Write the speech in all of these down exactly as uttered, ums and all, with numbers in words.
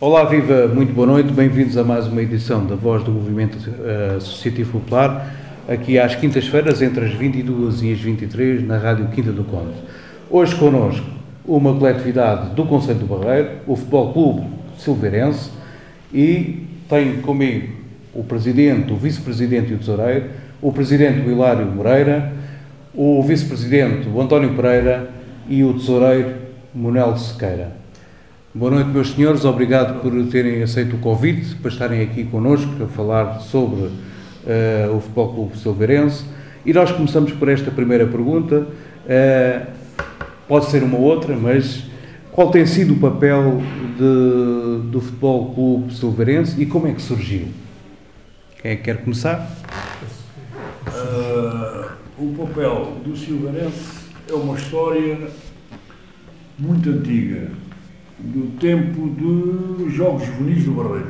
Olá, viva, muito boa noite, bem-vindos a mais uma edição da Voz do Movimento uh, Associativo Popular, aqui às quintas-feiras, entre as vinte e duas e as vinte e três, na Rádio Quinta do Conde. Hoje connosco uma coletividade do Concelho do Barreiro, o Futebol Clube Silveirense, e tenho comigo o Presidente, o Vice-Presidente e o Tesoureiro, o Presidente o Hilário Moreira, o Vice-Presidente o António Pereira e o Tesoureiro Manuel Sequeira. Boa noite, meus senhores, obrigado por terem aceito o convite, para estarem aqui connosco a falar sobre uh, o Futebol Clube Silveirense. E nós começamos por esta primeira pergunta, uh, pode ser uma outra, mas qual tem sido o papel de, do Futebol Clube Silveirense e como é que surgiu? Quem é que quer começar? Uh, o papel do Silveirense é uma história muito antiga, do tempo dos Jogos Juvenis do Barreiro,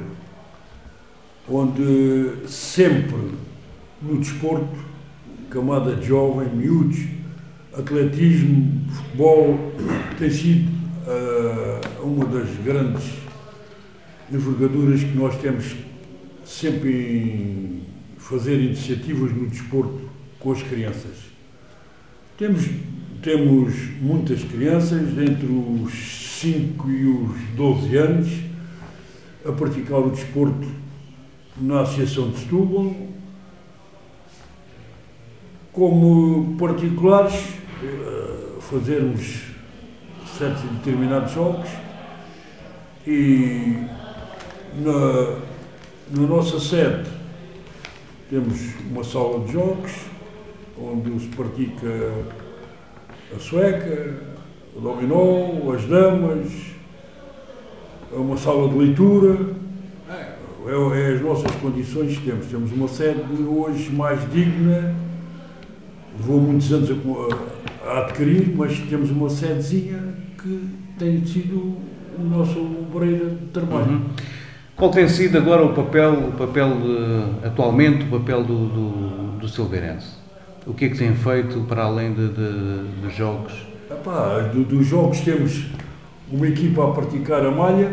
onde sempre no desporto, camada de jovem, miúdos, atletismo, futebol, tem sido uh, uma das grandes envergaduras que nós temos sempre em fazer iniciativas no desporto com as crianças. Temos, temos muitas crianças, entre os cinco e os doze anos, a praticar o desporto na Associação de Setúbal, como particulares, fazermos certos e determinados jogos, e na, na nossa sede temos uma sala de jogos, onde se pratica a sueca, o dominó, as damas, uma sala de leitura, é, é as nossas condições que temos. Temos uma sede hoje mais digna, levou muitos anos a, a adquirir, mas temos uma sedezinha que tem sido o nosso ombreira de trabalho. Uhum. Qual tem sido agora o papel, o papel uh, atualmente, o papel do, do, do Silveirense? O que é que tem feito para além de, de, de jogos? Epá, do, dos jogos temos uma equipa a praticar a malha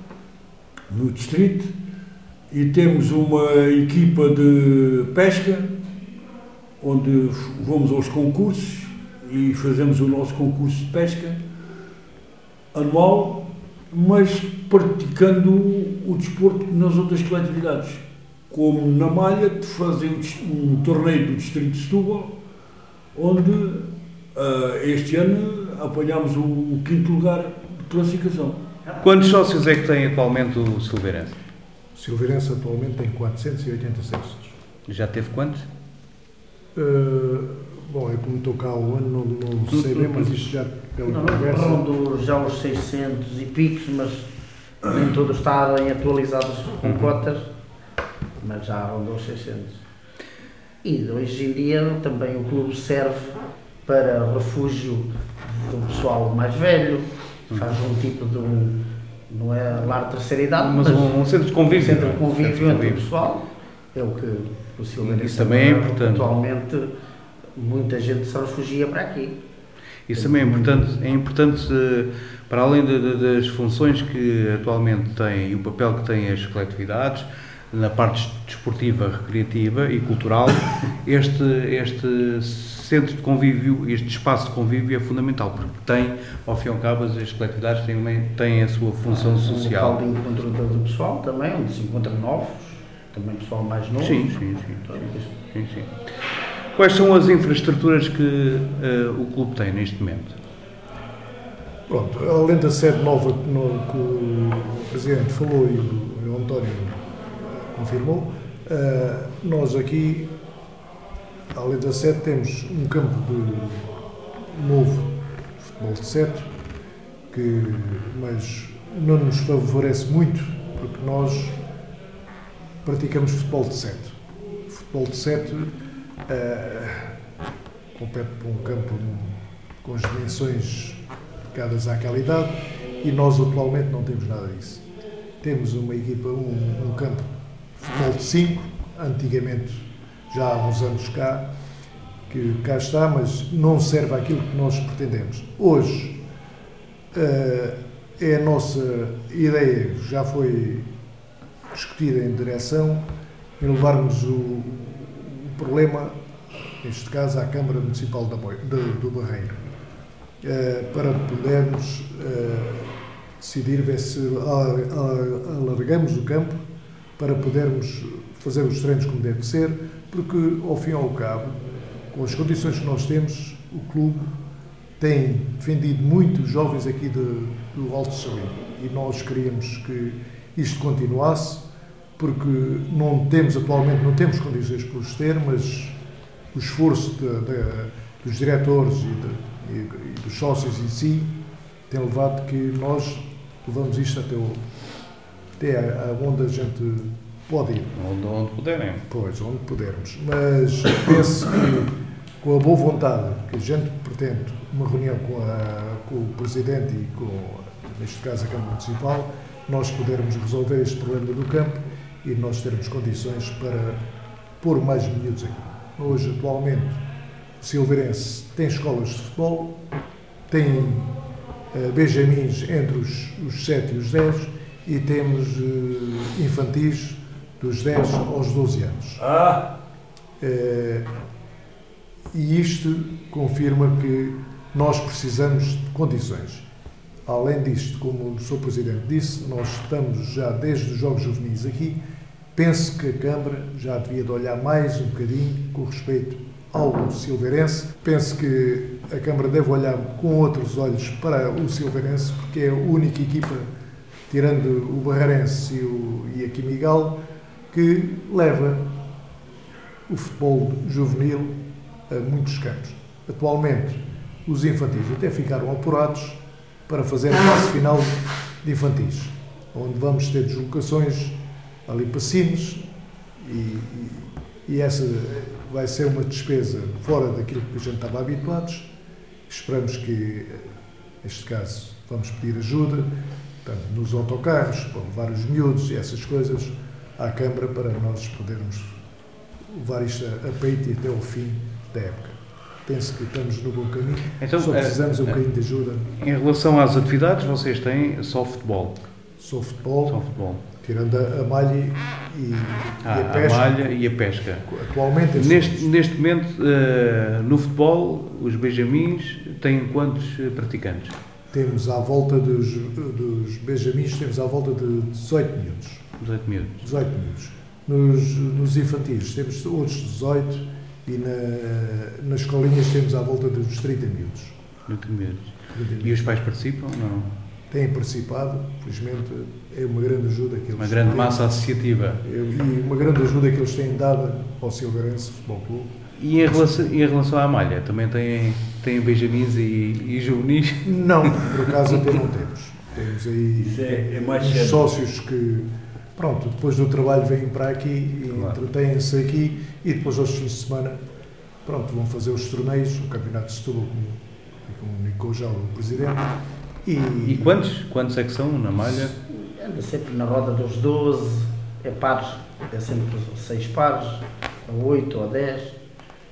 no distrito e temos uma equipa de pesca onde vamos aos concursos e fazemos o nosso concurso de pesca anual, mas praticando o desporto nas outras coletividades, como na malha de fazer um, um torneio do distrito de Setúbal, onde Uh, este ano apanhámos o, o quinto lugar de classificação. Quantos sócios é que tem atualmente o Silveirense? O Silveirense atualmente tem quatrocentos e oitenta e seis sócios. Já teve quantos? Uh, bom, eu como estou cá há um ano, não, não sei bem, mas isto já pela não, conversa... Não, já os seiscentos e picos, mas nem todos estarem atualizados com uhum. cotas, mas já rondou os seiscentos. E hoje em dia também o clube serve para refúgio do pessoal mais velho, faz um tipo de um, não é lar de terceira idade, mas, mas um, um centro de convívio, um centro de convívio entre o pessoal, é o que o Silveirense também é importante. Atualmente muita gente se refugia para aqui. Isso também é importante, é importante para além de, de, das funções que atualmente têm e o papel que têm as coletividades, na parte desportiva, recreativa e cultural, este, este centro de convívio, este espaço de convívio é fundamental, porque tem, ao fim e ao cabo, as coletividades têm, têm a sua função social. Um local de encontro do pessoal também, onde se encontram novos, também pessoal mais novo. Sim, sim, sim. sim, sim. Quais são as infraestruturas que uh, o clube tem neste momento? Pronto, além da sede nova no, que o Presidente falou e o, o António confirmou, uh, nós aqui, além da sede, temos um campo de novo futebol de sete, que, mas não nos favorece muito, porque nós praticamos futebol de sete. Futebol de sete uh, compete para um campo com as dimensões adequadas àquela idade e nós atualmente não temos nada disso. Temos uma equipa, um, um campo de futebol de cinco, antigamente, já há uns anos cá, que cá está, mas não serve àquilo que nós pretendemos. Hoje uh, é a nossa ideia, já foi discutida em direção, em levarmos o, o problema, neste caso, à Câmara Municipal da Boi, de, do Barreiro, uh, para podermos uh, decidir ver se uh, uh, alargamos o campo para podermos fazer os treinos como deve ser, porque, ao fim e ao cabo, com as condições que nós temos, o clube tem defendido muito os jovens aqui de, do Alto Salim e nós queríamos que isto continuasse, porque não temos atualmente, não temos condições para os ter, mas o esforço de, de, dos diretores e, de, e, e dos sócios em si tem levado que nós levamos isto até, o, até onde a gente pode ir. Onde, onde puderem. Pois, onde pudermos. Mas penso que, com a boa vontade que a gente pretende, uma reunião com, a, com o Presidente e com, neste caso, a Câmara Municipal, nós podermos resolver este problema do campo e nós termos condições para pôr mais miúdos aqui. Hoje, atualmente, o Silveirense tem escolas de futebol, tem uh, benjamins entre os, os sete e os dez e temos uh, infantis dos dez aos doze anos. Ah! Uh, e isto confirma que nós precisamos de condições. Além disto, como o senhor Presidente disse, nós estamos já desde os Jogos Juvenis aqui. Penso que a Câmara já devia de olhar mais um bocadinho com respeito ao Silveirense. Penso que a Câmara deve olhar com outros olhos para o Silveirense, porque é a única equipa, tirando o Barreirense e, o, e a Quimigal, que leva o futebol juvenil a muitos campos. Atualmente, os infantis até ficaram apurados para fazer a fase final de infantis, onde vamos ter deslocações ali para Sines e, e, e essa vai ser uma despesa fora daquilo que a gente estava habituados. Esperamos que, neste caso, vamos pedir ajuda, portanto, nos autocarros, para levar os miúdos e essas coisas à Câmara para nós podermos levar isto a, a peito e até ao fim da época. Penso que estamos no bom caminho, então, só precisamos um bocadinho de ajuda. Em relação às atividades, vocês têm só futebol? Só futebol, só futebol. Tirando a, a malha e, ah, e a pesca. A malha e a pesca. Atualmente é neste, neste momento, uh, no futebol, os benjamins têm quantos praticantes? Temos à volta dos, dos benjamins, temos à volta de dezoito miúdos. dezoito miúdos. dezoito miúdos. Nos, nos infantis temos outros dezoito e na, nas escolinhas temos à volta dos trinta miúdos. trinta miúdos. E os pais participam? Não? Têm participado, felizmente é uma grande ajuda que eles Uma grande têm, massa associativa. E uma grande ajuda que eles têm dado ao Silveirense Futebol Clube. E em relação, em relação à malha, também têm, têm benjamins e, e juvenis? Não, por acaso até não temos. Temos aí é, é mais uns sócios que, pronto, depois do trabalho vêm para aqui e claro. entretêm-se aqui e depois aos fins de semana, pronto, vão fazer os torneios, o Campeonato de Setúbal, como comunicou já o Presidente. E, e quantos? Quantos é que são na malha? Anda sempre na roda dos doze, é pares, é sempre seis pares, ou oito ou dez.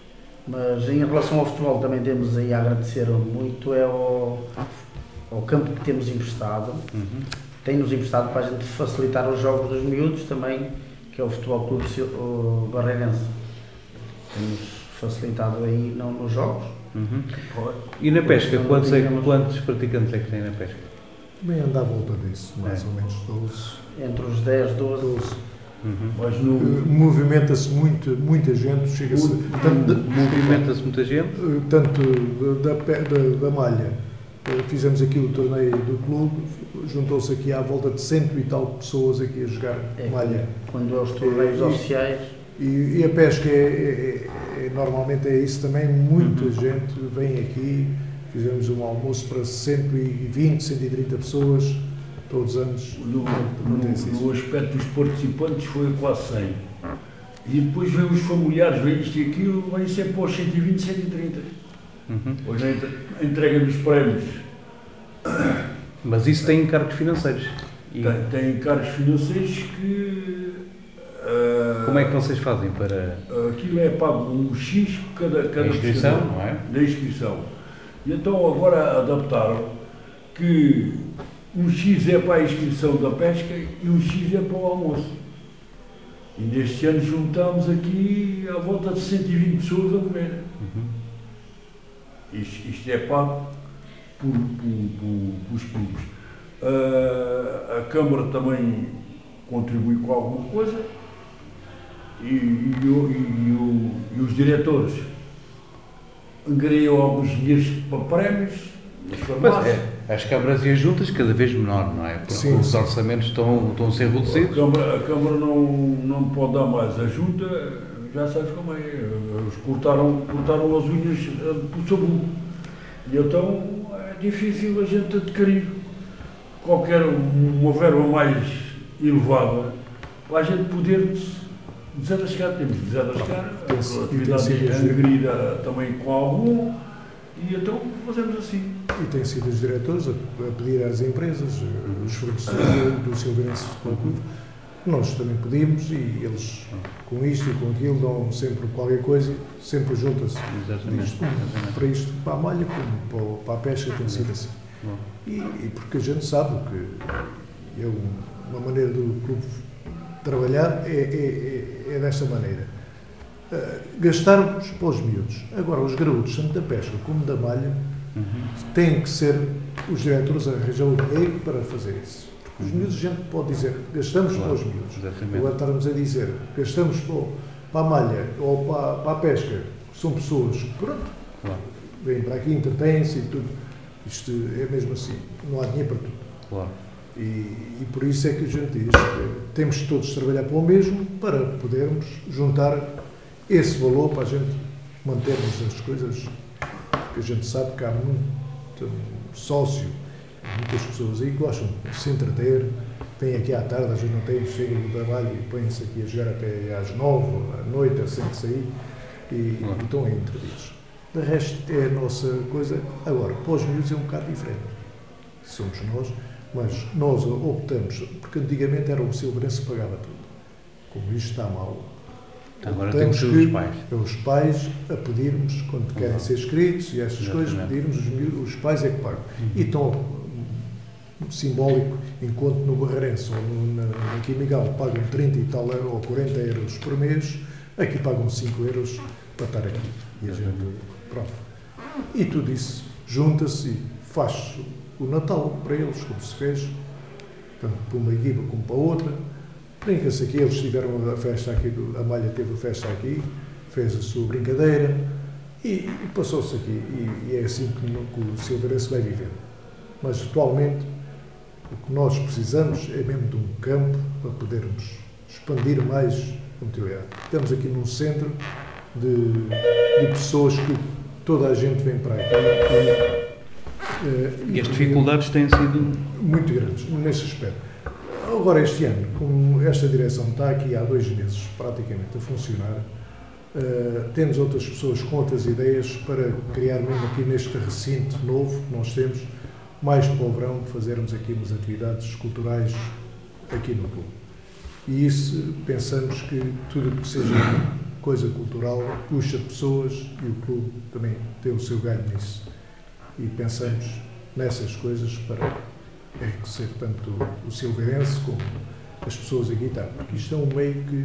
Mas em relação ao futebol também temos aí a agradecer muito é ao, ao campo que temos emprestado. Uhum. Tem-nos emprestado para a gente facilitar os jogos dos miúdos também, que é o Futebol Clube Barreirense. Tem-nos facilitado aí não nos jogos. Uhum. E na pesca, quantos, é, quantos praticantes é que tem na pesca? Bem, anda à volta disso, mais é. ou menos doze. Entre os dez, doze. doze. Uhum. Mas no... Movimenta-se muito, muita gente, chega-se. Movimenta-se muita gente? Tanto da, da, da malha. Fizemos aqui o torneio do clube, juntou-se aqui à volta de cento e tal pessoas aqui a jogar é, malha. Quando é os torneios é, oficiais. E, e a pesca é, é, é, normalmente é isso também, muita uhum. gente vem aqui, fizemos um almoço para cento e vinte, cento e trinta pessoas, todos os anos. No, no, no aspecto dos participantes foi quase cem. E depois vem os familiares, vem isto e aquilo, vem sempre para os cento e vinte, cento e trinta. Uhum. Hoje a entrega dos prémios. Mas isso tem encargos financeiros? E... Tem, tem encargos financeiros que... Uh, Como é que vocês fazem para... Aquilo é pago um X cada, cada inscrição, não é? Da inscrição. E então agora adaptaram que um X é para a inscrição da pesca e um X é para o almoço. E neste ano juntamos aqui à volta de cento e vinte pessoas a comer. Uhum. Isto, isto é pago por, por, por, pelos clubes. Uh, a Câmara também contribui com alguma coisa e, e, e, e, e os diretores angariam alguns dinheiros para prémios. Mas é, as câmaras e as juntas cada vez menor, não é? Porque sim, os sim. orçamentos estão, estão a ser reduzidos. A Câmara, a Câmara não, não pode dar mais. A Junta, já sabes como é, eles cortaram, cortaram as unhas por sabugo. E então é difícil a gente adquirir qualquer uma verba mais elevada para a gente poder desenrascar. Temos de desenrascar, a atividade é adquirida também com algum, e então fazemos assim. E tem sido os diretores a, a pedir às empresas, os fornecedores do Silveirense Futebol Clube, nós também pedimos, e eles com isto e com aquilo dão sempre qualquer coisa, sempre juntam-se. Para isto, para a malha, como para a pesca, tem sido assim. E, e porque a gente sabe que é uma maneira do clube trabalhar é, é, é, é desta maneira. Uh, gastarmos para os miúdos. Agora, os graúdos, tanto da pesca como da malha, uhum. têm que ser os diretores a arranjar o dinheiro para fazer isso. Porque os miúdos, a gente pode dizer, gastamos claro, para os miúdos. Exatamente. Agora estarmos a dizer, gastamos para, para a malha ou para, para a pesca, são pessoas que, pronto, claro. vêm para aqui, entretêm-se e tudo. Isto é mesmo assim, não há dinheiro para tudo. Claro. E, e por isso é que a gente diz que temos todos de trabalhar para o mesmo para podermos juntar esse valor para a gente mantermos as coisas, que a gente sabe que há muito sócio, muitas pessoas aí que gostam de se entreter, vêm aqui à tarde, a gente não tem, chegam do trabalho e põem-se aqui a jogar até às nove, à noite, sem sair, e, e estão aí entretidos. De resto é a nossa coisa. Agora, para os miúdos é um bocado diferente. Somos nós, mas nós optamos, porque antigamente era o Silveirense que pagava tudo. Como isto está mal, agora temos os pais. É os pais a pedirmos, quando querem uhum. ser inscritos e essas Exatamente. coisas, pedirmos, os, miúdos, os pais é que pagam. Uhum. E tão simbólico, enquanto no Barreirense ou no, na, na Quimigal pagam trinta e tal euros ou quarenta euros por mês, aqui pagam cinco euros para estar aqui. E a gente, pronto. E tudo isso junta-se e faz o Natal para eles, como se fez, tanto para uma equipa como para outra. Brinca-se aqui, eles tiveram a festa aqui, a Malha teve a festa aqui, fez a sua brincadeira e, e passou-se aqui. E, e é assim que, que o Silveirense vai viver. Mas atualmente o que nós precisamos é mesmo de um campo para podermos expandir mais a mobilidade. Estamos aqui num centro de, de pessoas que toda a gente vem para aqui. E, e, e as dificuldades têm sido muito grandes nesse aspecto. Agora, este ano, como esta direção está aqui há dois meses praticamente a funcionar, uh, temos outras pessoas com outras ideias para criar mesmo aqui neste recinto novo que nós temos, mais para o verão, fazermos aqui umas atividades culturais aqui no clube. E isso, pensamos que tudo que seja coisa cultural puxa pessoas e o clube também tem o seu ganho nisso. E pensamos nessas coisas para é que ser tanto o Silveirense como as pessoas aqui estão. Porque isto é um meio que,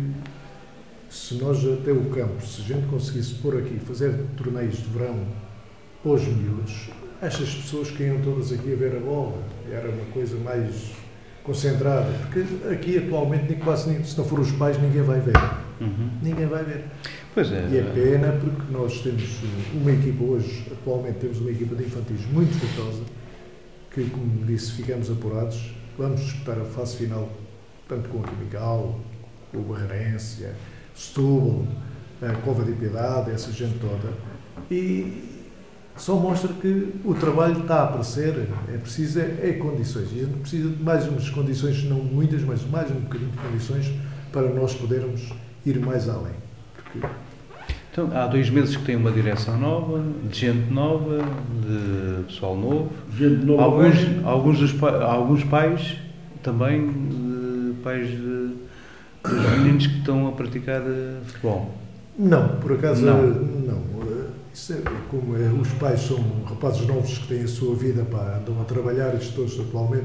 se nós até o campo, se a gente conseguisse pôr aqui, fazer torneios de verão para os miúdos, estas pessoas que iam todas aqui a ver a bola, era uma coisa mais concentrada, porque aqui atualmente nem quase nem, se não for os pais, ninguém vai ver. Uhum. Ninguém vai ver. Pois é. E é pena porque nós temos uma equipa hoje, atualmente temos uma equipa de infantis muito feitosa, que, como disse, ficamos apurados. Vamos disputar a fase final, tanto com o Quimigal, com o Barreirense, Setúbal, a Cova de Piedade, essa gente toda. E só mostra que o trabalho está a aparecer, é preciso é, é condições. E a gente precisa de mais umas condições, não muitas, mas mais um bocadinho de condições para nós podermos ir mais além. Porque... Então, há dois meses que tem uma direção nova, de gente nova, de pessoal novo. Gente nova. Alguns, alguns, dos, alguns pais também, de, pais de, dos meninos que estão a praticar futebol. Não, por acaso não. não. Isso é, como é, os pais são rapazes novos que têm a sua vida, pá, andam a trabalhar, isto todos atualmente,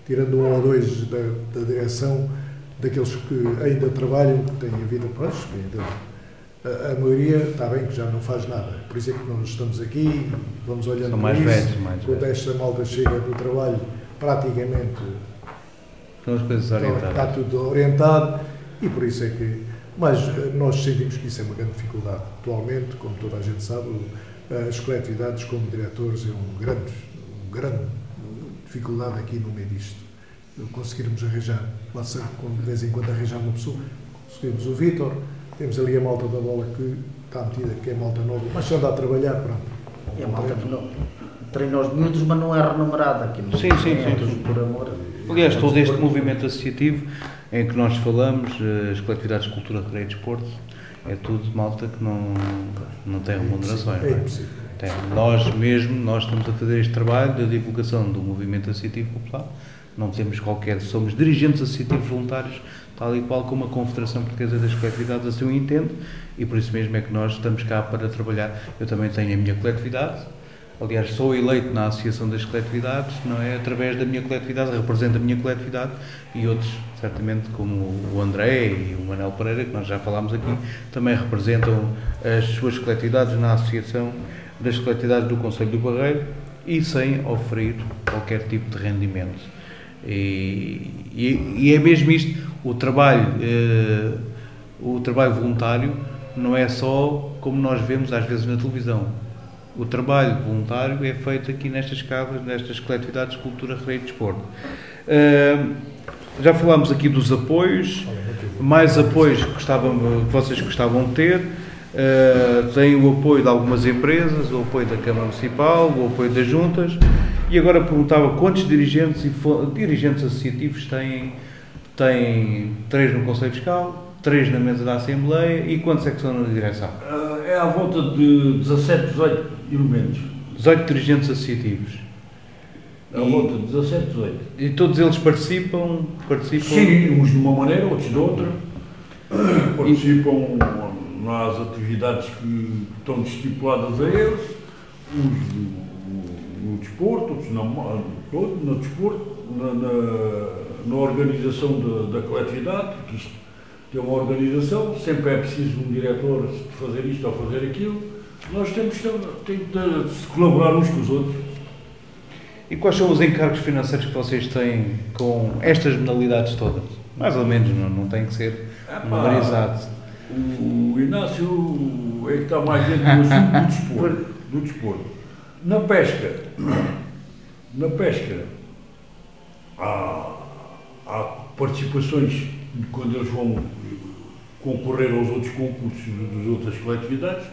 tirando um ou dois da, da direção, daqueles que ainda trabalham, que têm a vida, pois, ainda, a, a maioria está bem que já não faz nada. Por isso é que nós estamos aqui, vamos olhando São para mais isso. velhos, mais Quando velhos. esta malta chega do trabalho, praticamente São as coisas está, orientadas. está tudo orientado e por isso é que... Mas eh, nós sentimos que isso é uma grande dificuldade. Atualmente, como toda a gente sabe, as coletividades como diretores é um grande, um grande dificuldade aqui no meio disto. Conseguirmos arranjar, lá sabe, quando de vez em quando arranjar uma pessoa, conseguimos o Vítor, temos ali a malta da bola que está metida, que é malta nova, mas já anda a trabalhar, pronto. E a malta que não treina os miúdos, mas não é remunerada aqui. Não Sim, sim, é sim, tudo sim. por amor. Aliás, todo este movimento associativo em que nós falamos, as coletividades de cultura, recreio e desporto, é tudo malta que não, não tem remunerações. É não é? impossível. Tem. Nós mesmo, nós estamos a fazer este trabalho da divulgação do movimento associativo popular, não temos qualquer, somos dirigentes associativos voluntários, tal e qual como a Confederação Portuguesa das Coletividades assim o entende, e por isso mesmo é que nós estamos cá para trabalhar. Eu também tenho a minha coletividade, aliás, sou eleito na Associação das Coletividades, não é? Através da minha coletividade, represento a minha coletividade e outros, certamente, como o André e o Manuel Pereira, que nós já falámos aqui, também representam as suas coletividades na Associação das Coletividades do Concelho do Barreiro e sem oferir qualquer tipo de rendimento. E, e, e é mesmo isto, o trabalho, eh, o trabalho voluntário não é só como nós vemos às vezes na televisão. O trabalho voluntário é feito aqui nestas casas, nestas coletividades de cultura, recreio e desporto. Uh, já falámos aqui dos apoios, mais apoios que, gostavam, que vocês gostavam de ter. Uh, tem o apoio de algumas empresas, o apoio da Câmara Municipal, o apoio das juntas. E agora perguntava quantos dirigentes e dirigentes associativos têm, têm três no Conselho Fiscal, três na mesa da Assembleia e quantos é que são na direção? Uh, é à volta de dezassete, dezoito elementos. dezoito dirigentes associativos. À volta de dezassete, dezoito. E todos eles participam? participam... Sim, uns de uma maneira, outros de outra. Participam nas atividades que estão estipuladas a eles, uns no, no desporto, outros na, no, no desporto, na, na, na organização da, da coletividade, porque isto tem uma organização, sempre é preciso um diretor fazer isto ou fazer aquilo. Nós temos, temos de colaborar uns com os outros. E quais são os encargos financeiros que vocês têm com estas modalidades todas? Mais ou menos, não, não tem que ser memorizado. O Inácio é que está mais dentro do assunto do desporto, do desporto. Na pesca, na pesca há, há participações quando eles vão concorrer aos outros concursos das outras coletividades,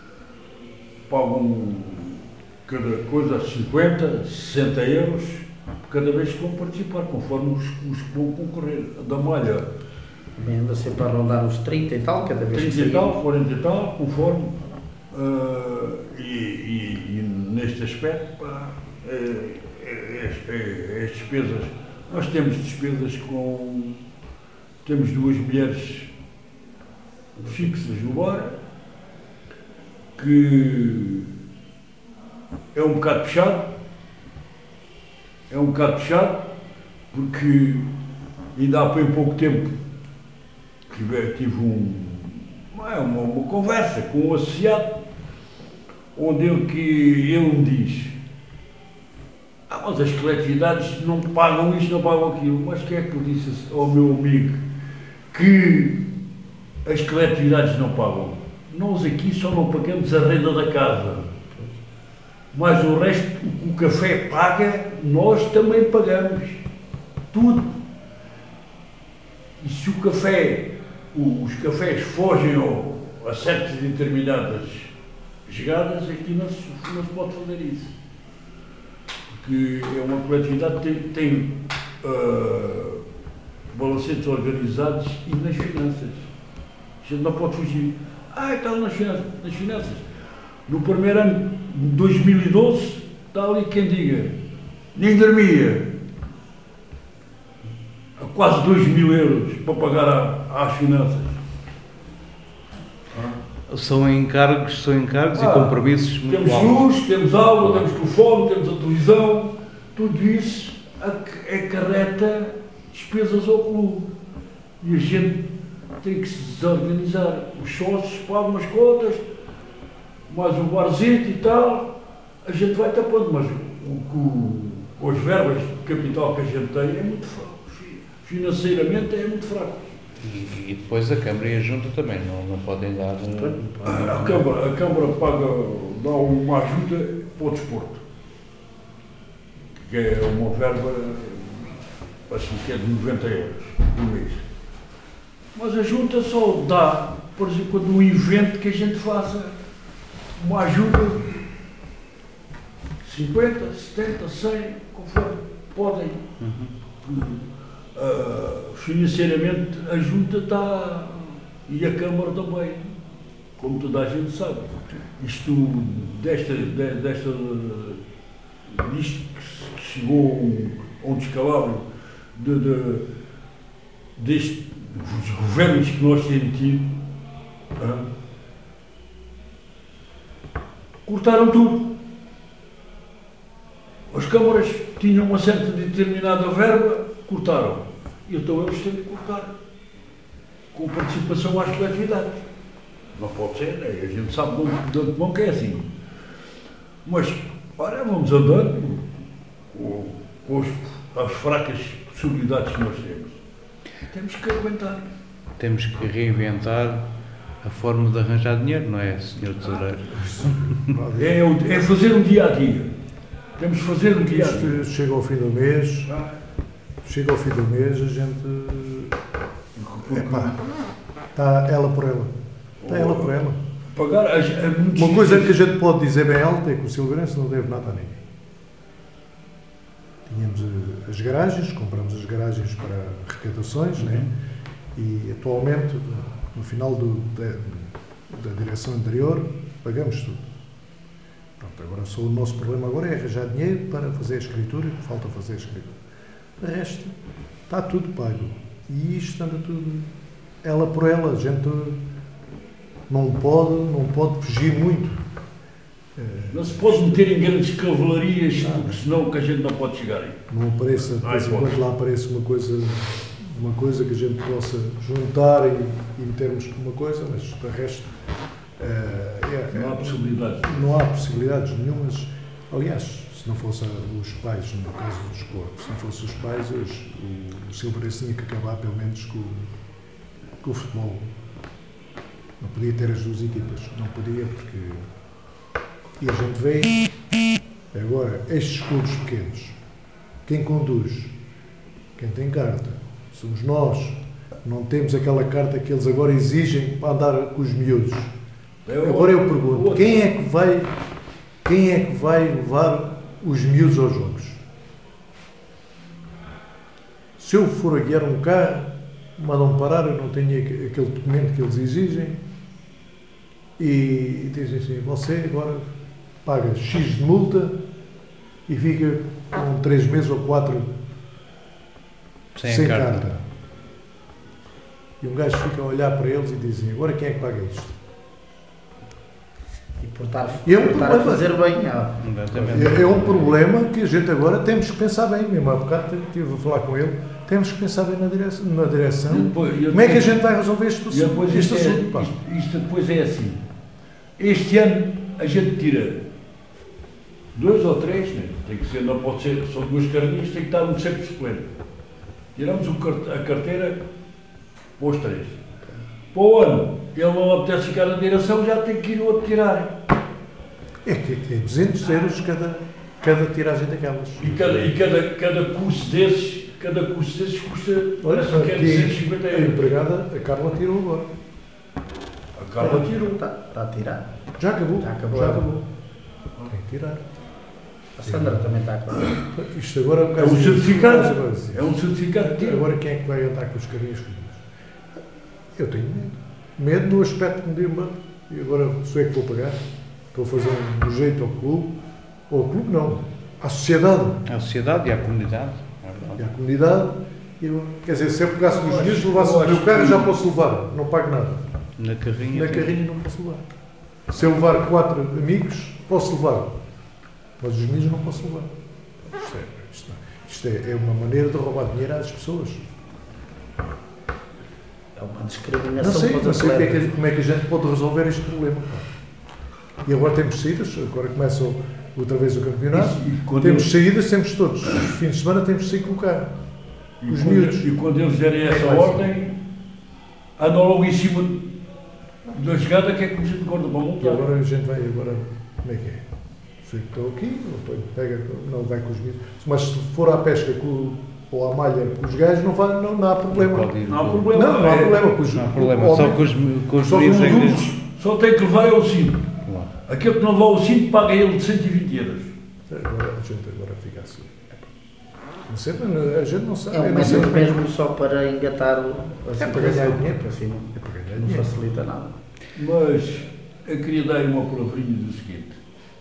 pagam cada coisa cinquenta, sessenta euros cada vez que vão participar, conforme os, os que vão concorrer. Da malha, anda sempre a rondar os trinta e tal, cada vez que trinta e tal, quarenta e tal, conforme. Uh, e, e, e neste aspecto, pá, é, é, é, é as despesas. Nós temos despesas com. Temos duas mulheres fixas no bar, que é um bocado puxado, é um bocado puxado, porque ainda há bem pouco tempo tive, tive um, uma, uma conversa com um associado, onde ele, que, ele me diz: ah, mas as coletividades não pagam isto, não pagam aquilo. Mas quem é que lhe disse ao meu amigo que as coletividades não pagam? Nós aqui só não pagamos a renda da casa, mas o resto, o que o café paga, nós também pagamos. Tudo. E se o café, os cafés fogem ao, a certas determinadas jogadas, aqui não se, não se pode fazer isso. Porque é uma coletividade que tem, tem uh, balancetes organizados e nas finanças. A gente não pode fugir. Ah, está nas finanças. Nas finanças. No primeiro ano de dois mil e doze, está ali quem diga, nem dormia. A quase dois mil euros para pagar a, às finanças. Ah. São encargos, são encargos ah, e compromissos muito temos altos. Temos luz, temos água, temos telefone, temos a televisão, tudo isso acarreta despesas ao clube. E a gente tem que se desorganizar. Os sócios pagam as contas, mais o barzito e tal, a gente vai tapando, mas o, o, as verbas de capital que a gente tem é muito fraco. Financeiramente é muito fraco. E, e depois a Câmara e a Junta também não, não podem dar. A, a, Câmara, a Câmara paga, dá uma ajuda para o desporto, que é uma verba, acho que é de noventa euros por mês. Mas a Junta só dá, por exemplo, quando um evento que a gente faça, uma ajuda cinquenta, setenta, cem, conforme podem. Uhum. Uh, financeiramente a Junta está, e a Câmara também, como toda a gente sabe. Isto, desta, de, desta, disto que chegou a um descalabro de, de, deste, dos governos que nós temos tido, uh, cortaram tudo. As câmaras tinham uma certa determinada verba, cortaram. E então eles têm que cortar. Com participação às coletividades. Não pode ser, né? A gente sabe de onde bom que é assim. Mas, olha, vamos andando com, com as, as fracas possibilidades que nós temos. Temos que aguentar. Temos que reinventar a forma de arranjar dinheiro, não é, senhor Tesoureiro? É, é fazer um dia a dia. Temos que fazer um dia a dia. Isto chega ao fim do mês, chega ao fim do mês, a gente. Epá, está ela por ela. Está ela por ela. Pagar as, as Uma coisa que a gente pode dizer bem alta é que o Silveirense não deve nada a ninguém. Tínhamos as garagens, compramos as garagens para arrecadações, uhum. né? E atualmente, no final do, da, da direção anterior, pagamos tudo. Pronto, agora só o nosso problema agora é arranjar dinheiro para fazer a escritura, falta fazer a escritura. O resto, está tudo pago. E isto anda tudo, ela por ela, a gente não pode, não pode fugir muito. Não se pode meter em grandes cavalarias, porque senão que a gente não pode chegar aí. Não apareça, de vez em quando lá aparece uma coisa, uma coisa que a gente possa juntar e, e metermos uma coisa, mas de resto é, é, não há possibilidades. Não há possibilidades nenhumas. Aliás, se não fossem os pais, no caso do desporto, se não fossem os pais, hoje, o, o Silveirense tinha que acabar pelo menos com, com o futebol. Não podia ter as duas equipas, não podia porque... E a gente vê, agora, estes clubes pequenos, quem conduz, quem tem carta, somos nós. Não temos aquela carta que eles agora exigem para andar com os miúdos. Agora eu pergunto, quem é que vai, quem é que vai levar os miúdos aos jogos? Se eu for a guiar um carro, mandam parar, eu não tenho aquele documento que eles exigem, e dizem assim, você agora paga X de multa e fica com três meses ou quatro sem, sem carta. carta. E um gajo fica a olhar para eles e dizem, agora quem é que paga isto? E por estar, e é um por estar a fazer bem. É, é um problema que a gente agora temos que pensar bem. Mesmo há bocado estive a falar com ele, temos que pensar bem na direção. Na direção. Depois, Como é que a gente vai resolver este assunto? Este isto, assunto é, isto, isto depois é assim. Este ano a gente tira dois ou três, né? Tem que ser, não pode ser, são duas carrinhas, tem que estar um sempre suplente. Tiramos o, a carteira para os três. Para o ano, ele não apetece ficar na direção, já tem que ir o outro tirar. É que é duzentos euros cada, cada tiragem daquelas. E cada, e cada, cada curso desses, cada curso desses custa, olha, parece que é duzentos e cinquenta euros. A empregada, a Carla tirou agora. A Carla tirou. Está, está a tirar. Já acabou. Já acabou. Já acabou. Tem que tirar. A Sandra também está a acabar. Isto agora é um, é um certificado. É um certificado. Agora, agora quem é que vai andar com os carrinhos comigo? Eu tenho medo. Medo no aspecto que me deu, e agora sou eu que vou pagar. Estou a fazer um jeito ao clube. Ou ao clube não. À sociedade. À sociedade e à comunidade. E à comunidade. Eu, quer dizer, se eu pegasse nos miúdos, levasse o meu carro, já posso levar. Não pago nada. Na carrinha. Na carrinha não posso levar. Se eu levar quatro amigos, posso levar. Mas os miúdos não posso levar. Isto, é, isto, Isto é, é uma maneira de roubar dinheiro às pessoas. É uma discriminação. Não sei, para não os sei como é, que, atletas. como é que a gente pode resolver este problema. Pá. E agora temos saídas, agora começa outra vez o campeonato. E, e quando temos eles, saídas, temos todos. Os fins de semana temos de sair com o carro. e Os quando, miúdos. e quando eles derem essa vai ordem, andam logo em cima da chegada, que é que a gente corta para E montar. agora a gente vai, agora, como é que é? Sei que estou aqui, ou pega, não vai com os miúdos. Mas se for à pesca com, ou à malha com os gajos, não, vai, não, não há problema. Pode ir Não há com- problema. Não, não há É- problema. Com os, Não há problema, o só homem- com os, com os Só que juízes os é que- adultos só tem que levar é o cinto. Claro. Aquele que não leva o cinto paga ele de cento e vinte euros. Agora a gente agora fica assim. Não sei, mas a gente não sabe. É um eu não sei método como é. mesmo só para engatar o, a É para ganhar situação. dinheiro. Assim, É para ganhar não dinheiro. facilita nada. Mas eu queria dar uma palavrinha do seguinte.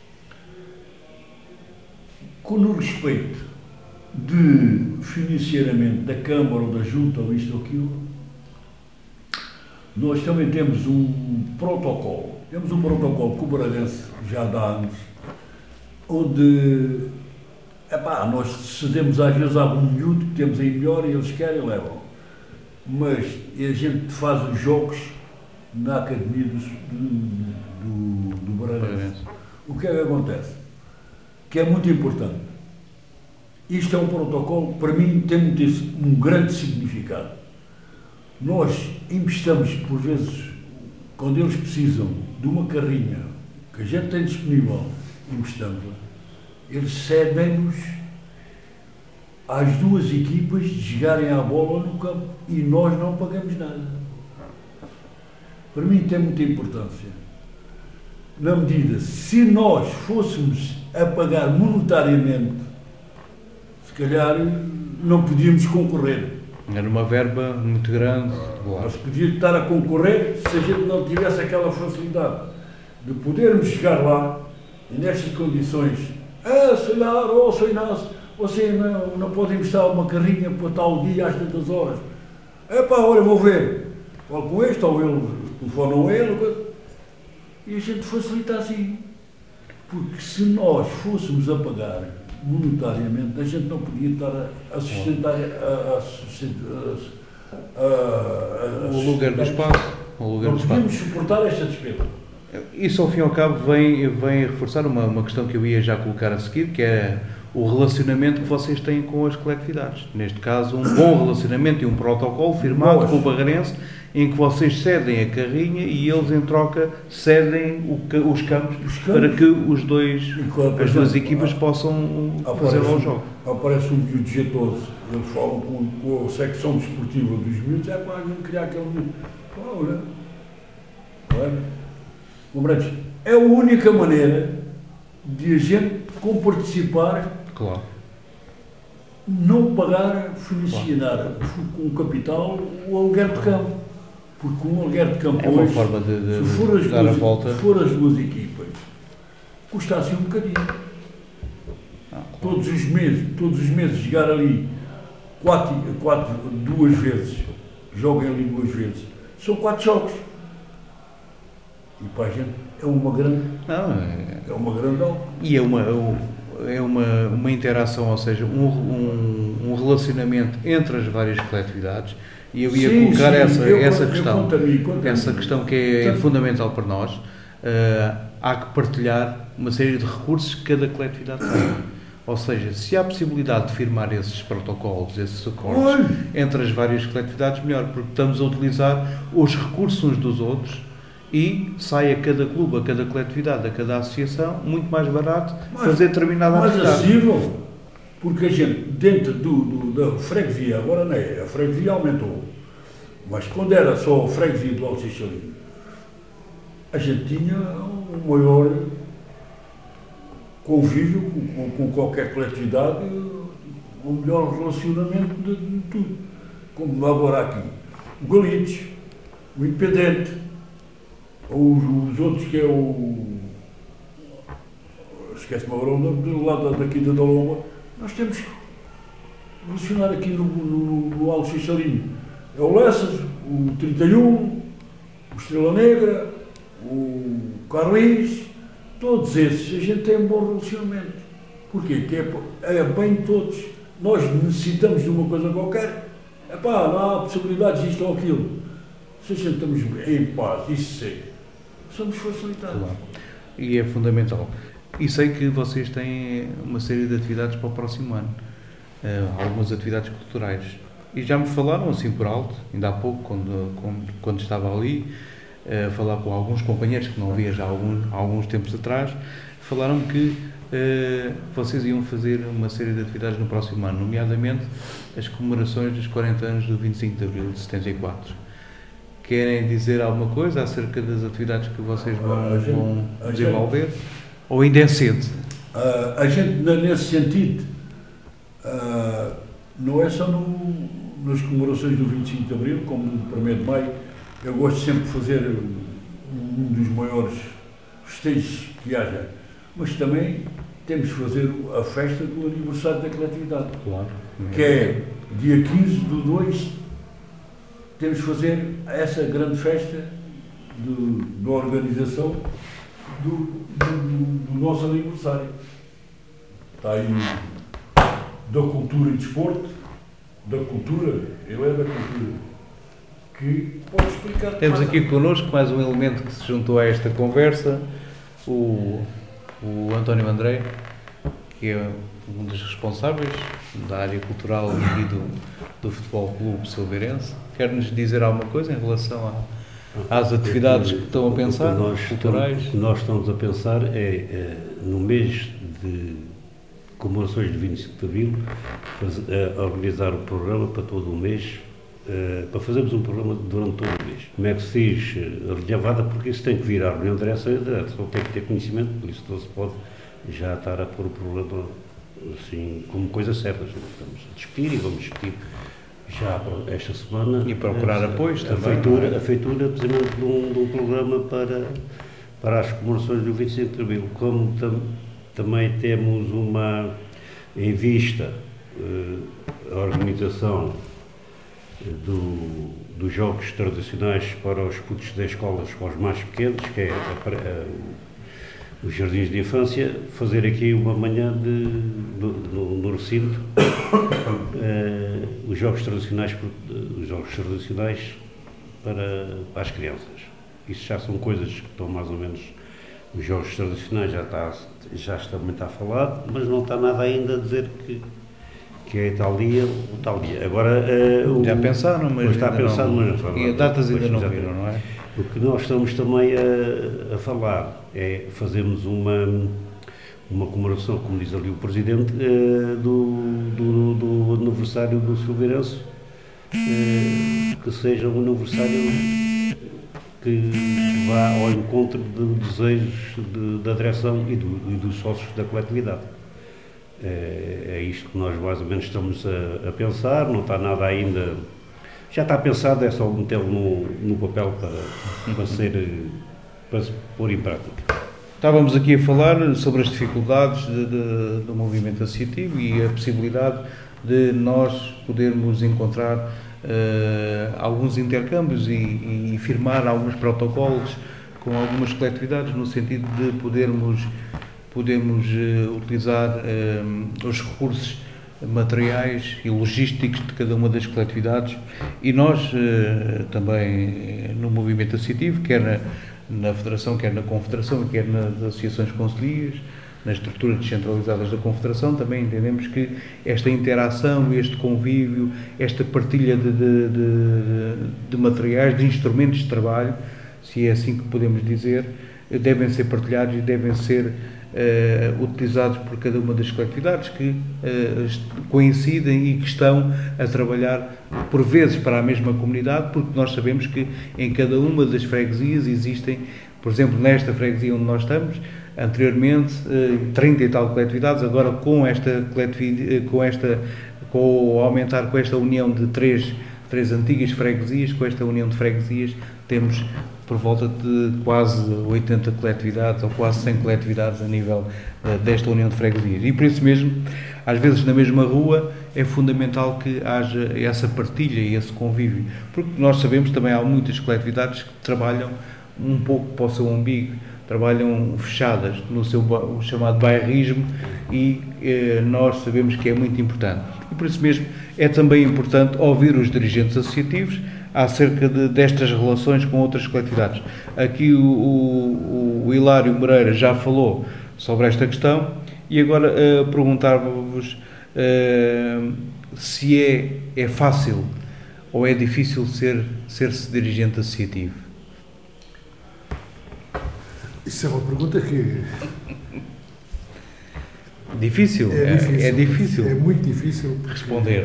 Com o respeito de financiamento da Câmara ou da Junta ou isto ou aquilo, nós também temos um protocolo. Temos um protocolo com o Bragança já há anos, onde epá, nós cedemos às vezes algum miúdo que temos aí melhor e eles querem e levam. Mas a gente faz os jogos na Academia do, do, do, do Bragança. O que é que acontece? Que é muito importante. Isto é um protocolo, para mim, tem um, um grande significado. Nós investamos, por vezes, quando eles precisam de uma carrinha que a gente tem disponível, investamos, eles cedem-nos às duas equipas de jogarem a bola no campo e nós não pagamos nada. Para mim tem muita importância. Na medida, se nós fôssemos a pagar monetariamente, se calhar não podíamos concorrer. Era uma verba muito grande. Claro. Nós podíamos estar a concorrer se a gente não tivesse aquela facilidade de podermos chegar lá e nestas condições, ah, sei lá, ou sei lá, você não, não pode emprestar uma carrinha para tal dia às tantas horas. É pá, olha, vou ver. Falo com este, ou ele, telefonam ele, e a gente facilita assim. Porque se nós fôssemos a pagar monetariamente, a gente não podia estar a sustentar a, a, sustentar, a, a, a O aluguer do espaço. O aluguer Não do espaço. podíamos suportar esta despesa. Isso, ao fim e ao cabo, vem, vem reforçar uma, uma questão que eu ia já colocar a seguir, que é o relacionamento que vocês têm com as coletividades. Neste caso, um bom relacionamento e um protocolo firmado Nós. com o Barreirense, em que vocês cedem a carrinha e eles, em troca, cedem o ca- os, campos Os campos. para que os dois, E quando, por as duas exemplo, equipas ah, possam aparece fazer lá um- o jogo. Aparece um miúdo jeitoso, eles falam com, com a secção desportiva dos miúdos, é para a gente criar aquele miúdo. Pá, olha, olha, compreende? É a única maneira de a gente, com participar, Claro. não pagar, financiar com capital o aluguer de campo. Porque um aluguer de campo É uma hoje, forma de, de- se for as de dar a duas, volta. se for as duas equipas, custa assim um bocadinho. Ah, claro. Todos os meses, todos os meses jogar ali quatro, quatro, duas vezes, joguem ali duas vezes, são quatro jogos. E para a gente é uma grande, Não, é, é uma grande alta. e é uma, é uma, uma interação, ou seja, um, um, um relacionamento entre as várias coletividades, e eu ia Sim, colocar sim, essa, eu- essa eu questão, conto a mim, conto a essa mim. questão que é Portanto, fundamental para nós. Uh, há que partilhar uma série de recursos que cada coletividade tem. Ou seja, se há possibilidade de firmar esses protocolos, esses acordos Olha. entre as várias coletividades, melhor, porque estamos a utilizar os recursos uns dos outros e sai a cada clube, a cada coletividade, a cada associação, muito mais barato Mas- fazer determinada mais atividade. acessível, porque a gente, dentro do, do- da freguesia, agora não é, a freguesia aumentou, mas quando era só a freguesia do Alto Seixalino, a gente tinha um maior convívio com, com- com qualquer coletividade, um melhor relacionamento de, de tudo. Como agora aqui, o Galitos, o Independente, ou os, os outros que é o. Esquece-me agora o nome, do lado da Quinta da Lomba, nós temos que relacionar aqui no, no, no Alto Seixalino. É o Lessas, o trinta e um, o Estrela Negra, o Carlis, todos esses, a gente tem um bom relacionamento. Porquê? Que é, é bem de todos. nós necessitamos de uma coisa qualquer, epá, não há possibilidades disto ou aquilo. Se a gente estamos em paz e sossego, somos facilitados. Claro. E é fundamental. E sei que vocês têm uma série de atividades para o próximo ano, uh, algumas atividades culturais. E já me falaram assim por alto, ainda há pouco, quando, quando, quando estava ali, a uh, falar com alguns companheiros que não via já há alguns, há alguns tempos atrás, falaram que uh, vocês iam fazer uma série de atividades no próximo ano, nomeadamente as comemorações dos quarenta anos do vinte e cinco de abril de setenta e quatro. Querem dizer alguma coisa acerca das atividades que vocês vão, gente, vão desenvolver? Gente, ou ainda é cedo? Uh, a gente, nesse sentido, uh, não é só no, nas comemorações do vinte e cinco de abril, como no primeiro de maio. Eu gosto sempre de fazer um dos maiores festejos que haja, mas também temos de fazer a festa do aniversário da coletividade, claro, que é dia quinze do dois, temos de fazer essa grande festa do, da organização do, do, do nosso aniversário. Está aí da cultura e desporto, da cultura, ele é da cultura, que pode explicar. Temos aqui connosco mais um elemento que se juntou a esta conversa, o, o António André, que é um dos responsáveis da área cultural e do, do Futebol Clube Silveirense. Quer-nos dizer alguma coisa em relação a, às atividades que estão a pensar, nós culturais? Estamos, o que nós estamos a pensar é, é no mês de comemorações de vinte e cinco de abril, faz, é, organizar um programa para todo o mês, é, para fazermos um programa durante todo o mês. Como é que se diz? Relevada, porque isso tem que vir à reunião de direção e a direção tem que ter conhecimento, por isso não se pode já estar a pôr o programa assim, como coisa certa. Estamos a discutir e vamos discutir já esta semana. E procurar apoios a também. Feitura, a feitura, precisamente, de um, de um programa para, para as comemorações do vinte e cinco de abril. Como tam, também temos uma, em vista, uh, a organização do, dos jogos tradicionais para os putos das escolas, para os mais pequenos, que é a, a, os jardins de infância, fazer aqui uma manhã de, no, no recinto, uh, os jogos tradicionais, os jogos tradicionais para, para as crianças. Isso já são coisas que estão mais ou menos, os jogos tradicionais já está, já está muito a falar, mas não está nada ainda a dizer que, que é tal dia ou tal dia. Agora, uh, já pensaram, mas está a pensar, não, mas não, e as datas ainda não já viram, não é? O que nós estamos também a, a falar é fazermos uma, uma comemoração, como diz ali o Presidente, uh, do, do, do aniversário do Silveirense, uh, que seja um aniversário que vá ao encontro de desejos de, da direção e, do, e dos sócios da coletividade. É, é isto que nós mais ou menos estamos a, a pensar, não está nada ainda... Já está pensado, é só metê-lo no, no papel para, para, ser, para se pôr em prática. Estávamos aqui a falar sobre as dificuldades de, de, do movimento associativo e a possibilidade de nós podermos encontrar uh, alguns intercâmbios e, e firmar alguns protocolos com algumas coletividades no sentido de podermos, podermos uh, utilizar uh, os recursos materiais e logísticos de cada uma das coletividades e nós uh, também no movimento associativo, quer na, na Federação, quer na Confederação, quer nas associações concelhias, nas estruturas descentralizadas da Confederação, também entendemos que esta interação, este convívio, esta partilha de, de, de, de materiais, de instrumentos de trabalho, se é assim que podemos dizer, devem ser partilhados e devem ser Uh, utilizados por cada uma das coletividades que uh, coincidem e que estão a trabalhar por vezes para a mesma comunidade, porque nós sabemos que em cada uma das freguesias existem, por exemplo, nesta freguesia onde nós estamos, anteriormente uh, trinta e tal coletividades, agora com esta coletividade, com esta, com aumentar com esta união de três, três antigas freguesias, com esta união de freguesias, temos por volta de quase oitenta coletividades ou quase cem coletividades a nível uh, desta união de freguesias. E por isso mesmo, às vezes na mesma rua, é fundamental que haja essa partilha e esse convívio. Porque nós sabemos também há muitas coletividades que trabalham um pouco para o seu umbigo, trabalham fechadas no seu o chamado bairrismo e eh, nós sabemos que é muito importante. E por isso mesmo é também importante ouvir os dirigentes associativos acerca de, destas relações com outras coletividades. Aqui o, o, o Hilário Moreira já falou sobre esta questão e agora uh, perguntar-vos uh, se é, é fácil ou é difícil ser, ser-se dirigente associativo. Isso é uma pergunta que... Difícil? É difícil. É, é difícil. É muito difícil responder.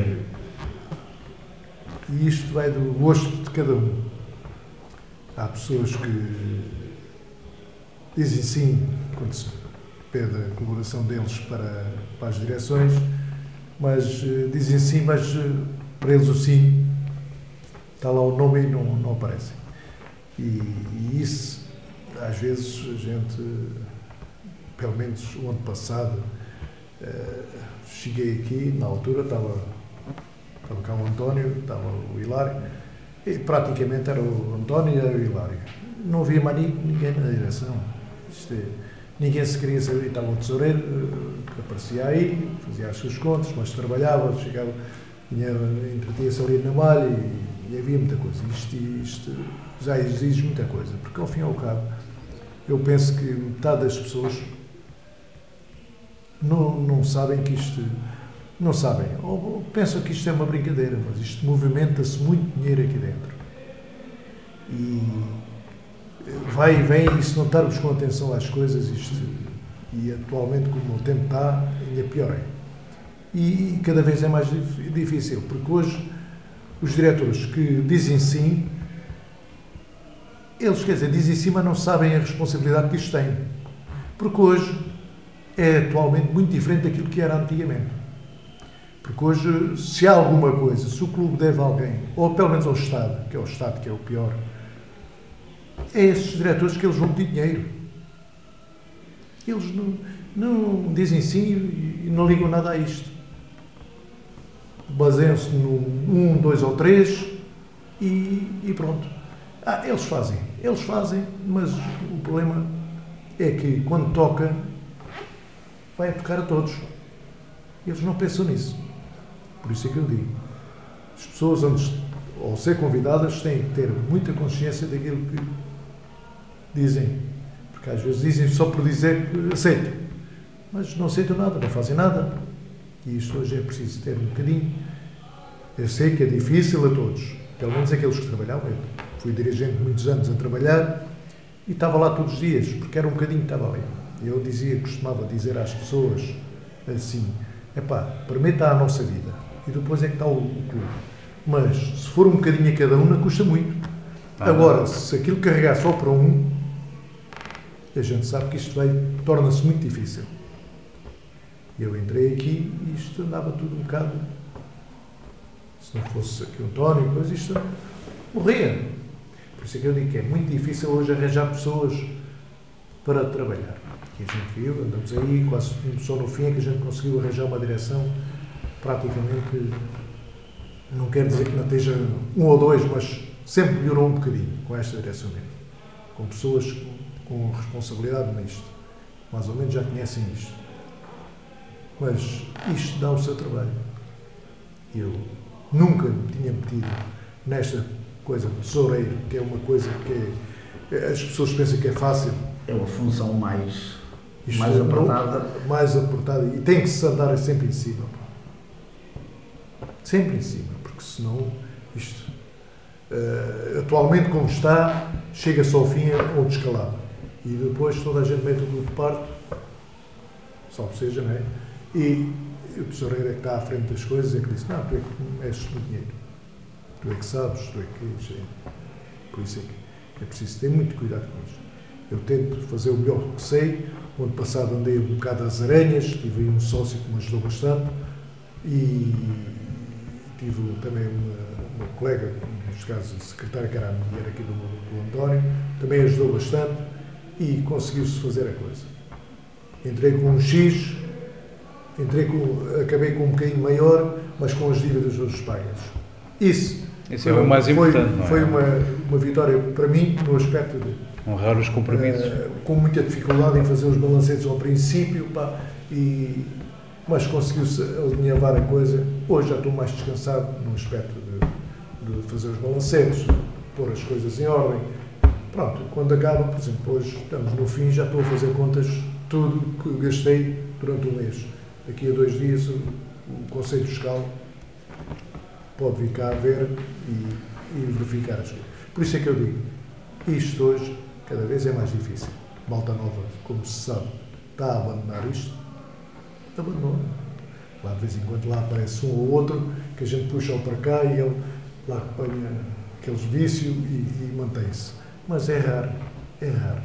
E isto vai do gosto de cada um. Há pessoas que dizem sim quando se pede a colaboração deles para, para as direções, mas uh, dizem sim, mas uh, para eles o sim está lá o nome e não, não aparece. E, e isso, às vezes, a gente, pelo menos o ano passado, uh, cheguei aqui, na altura estava. Estava cá o António, estava o Hilário, e praticamente era o António e era o Hilário. Não havia mais ninguém na direção. Isto é, ninguém se queria saber. Estava o tesoureiro, que aparecia aí, fazia as suas contas, mas trabalhava, chegava, entretinha-se ali na malha e, e havia muita coisa. Isto, isto já exige muita coisa, porque ao fim e ao cabo, eu penso que metade das pessoas não, não sabem que isto... Não sabem, ou pensam que isto é uma brincadeira, mas isto movimenta-se muito dinheiro aqui dentro. E vai e vem, e se não estarmos com atenção às coisas, isto, e atualmente como o tempo está, ainda pior é. E cada vez é mais difícil, porque hoje os diretores que dizem sim, eles, quer dizer, dizem sim, mas não sabem a responsabilidade que isto tem. Porque hoje é atualmente muito diferente daquilo que era antigamente. Porque hoje, se há alguma coisa, se o clube deve a alguém, ou pelo menos ao Estado, que é o Estado que é o pior, é esses diretores que eles vão pedir dinheiro. Eles não, não dizem sim e não ligam nada a isto. Baseiam-se no um, dois ou três e, e pronto. Ah, eles fazem, eles fazem, mas o problema é que quando toca, vai tocar a todos. Eles não pensam nisso. Por isso é que eu digo, as pessoas, antes, ao ser convidadas, têm que ter muita consciência daquilo que dizem. Porque às vezes dizem só por dizer que aceitam. Mas não aceitam nada, não fazem nada. E isto hoje é preciso ter um bocadinho. Eu sei que é difícil a todos, pelo menos aqueles que trabalhavam. Eu fui dirigente muitos anos a trabalhar e estava lá todos os dias, porque era um bocadinho que estava ali. Eu dizia, costumava dizer às pessoas assim, epá, permita a nossa vida. E depois é que está o, o clube. Mas, se for um bocadinho a cada uma, custa muito. Ah, Agora, não. se aquilo carregar só para um, a gente sabe que isto vai, torna-se muito difícil. Eu entrei aqui e isto andava tudo um bocado... Se não fosse aqui o António, depois isto morria. Por isso é que eu digo que é muito difícil hoje arranjar pessoas para trabalhar. E a gente viu, andamos aí, quase só no fim é que a gente conseguiu arranjar uma direção praticamente, não quero dizer que não esteja um ou dois, mas sempre melhorou um bocadinho com esta direção mesmo. Com pessoas com responsabilidade nisto. Mais ou menos já conhecem isto. Mas isto dá o seu trabalho. Eu nunca me tinha metido nesta coisa de tesoureiro, que é uma coisa que é, as pessoas pensam que é fácil. É uma função mais, isto mais é apertada. Não, mais apertada. E tem que se andar sempre em cima. Sempre em cima, porque senão isto, uh, atualmente como está, chega-se ao fim ou descalado. E depois toda a gente mete o grupo de parte, salvo seja, não é? E o tesoureiro é que está à frente das coisas, é que diz, não, tu é que mexes no dinheiro. Tu é que sabes, tu é que... É. Por isso é que é preciso ter muito cuidado com isto. Eu tento fazer o melhor que sei. O ano passado andei um bocado às aranhas, tive aí um sócio que me ajudou bastante e tive também uma, uma colega, neste caso a secretária, que era a mulher aqui do, do António, também ajudou bastante e conseguiu-se fazer a coisa. Entrei com um X, entrei com, acabei com um bocadinho maior, mas com as dívidas hoje pagas. Isso Isso é o mais importante, foi, não é? Foi uma, uma vitória para mim no aspecto de honrar os compromissos. Uh, com muita dificuldade em fazer os balancetes ao princípio, pá, e, mas conseguiu-se alinhavar a coisa. Hoje já estou mais descansado no aspecto de, de fazer os balancetes, pôr as coisas em ordem. Pronto, quando acaba, por exemplo, hoje estamos no fim, já estou a fazer contas tudo que gastei durante o mês. Daqui a dois dias o, o Conselho Fiscal pode vir cá a ver e, e verificar as coisas. Por isso é que eu digo, isto hoje cada vez é mais difícil. Malta Nova, como se sabe, está a abandonar isto, abandona. Lá de vez em quando lá aparece um ou outro que a gente puxa-o para cá e ele lá apanha aqueles vícios e, e mantém-se. Mas é raro, é raro.